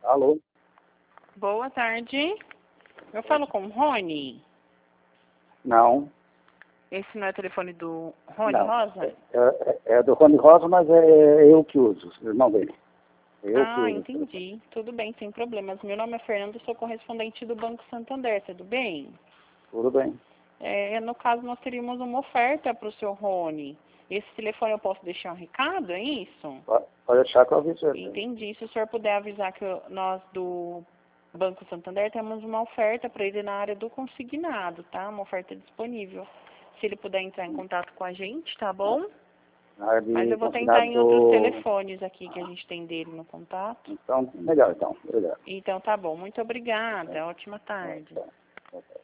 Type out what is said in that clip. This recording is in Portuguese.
Alô? Boa tarde. Eu falo com o Rony. Não. Esse não é o telefone do Rony Não. Rosa? É do Rony Rosa, mas é eu que uso, irmão dele. Eu que uso. Entendi. Tudo bem, sem problemas. Meu nome é Fernando, sou correspondente do Banco Santander, tudo bem? Tudo bem. No caso, nós teríamos uma oferta para o seu Rony. Esse telefone eu posso deixar um recado, é isso? Pode deixar que eu aviso ele. Entendi. Se o senhor puder avisar que nós do Banco Santander temos uma oferta para ele na área do consignado, tá? Uma oferta disponível. Se ele puder entrar em contato com a gente, tá bom? Mas eu vou tentar em outros telefones aqui que a gente tem dele no contato. Então, legal, então. Obrigado. Então tá bom. Muito obrigada. Ótima tarde. Tá.